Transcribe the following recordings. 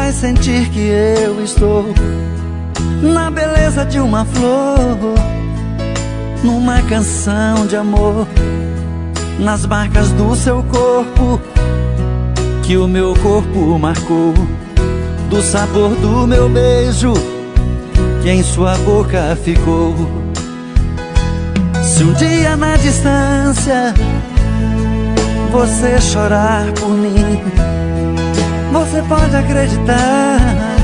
vai sentir que eu estou na beleza de uma flor, numa canção de amor, nas marcas do seu corpo que o meu corpo marcou, do sabor do meu beijo que em sua boca ficou. Se um dia na distância você chorar por mim, você pode acreditar,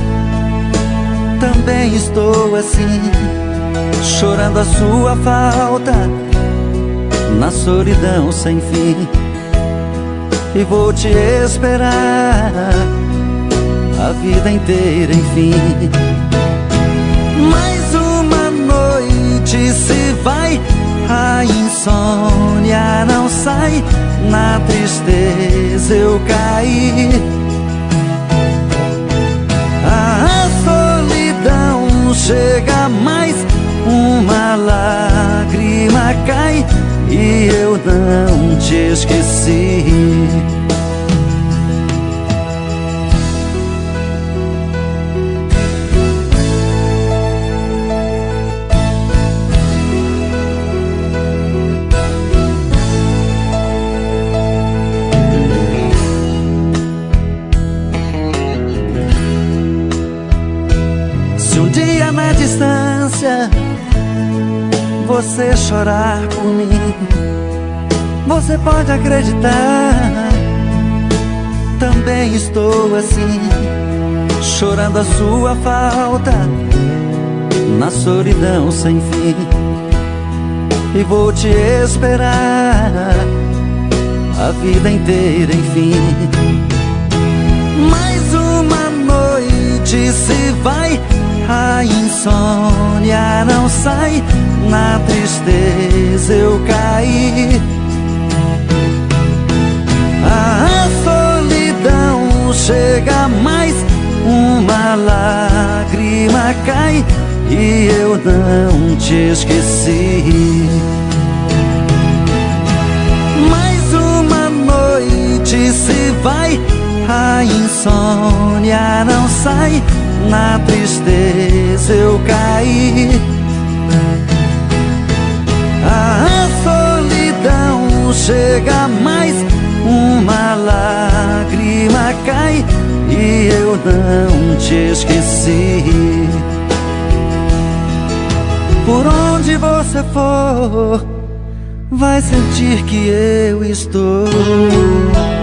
também estou assim, chorando a sua falta na solidão sem fim. E vou te esperar a vida inteira, enfim. Mais uma noite se vai, a insônia não sai, na tristeza eu caí. A solidão chega mais, uma lágrima cai e eu não te esqueci. Se um dia na distância você chorar por mim, você pode acreditar, também estou assim, chorando a sua falta na solidão sem fim. E vou te esperar a vida inteira, enfim. Mais uma noite se vai, a insônia não sai, na tristeza eu caí. A solidão chega mais, uma lágrima cai e eu não te esqueci. Mais uma noite se vai, a insônia não sai, na tristeza eu caí. A solidão chega mais, uma lágrima cai e eu não te esqueci. Por onde você for, vai sentir que eu estou.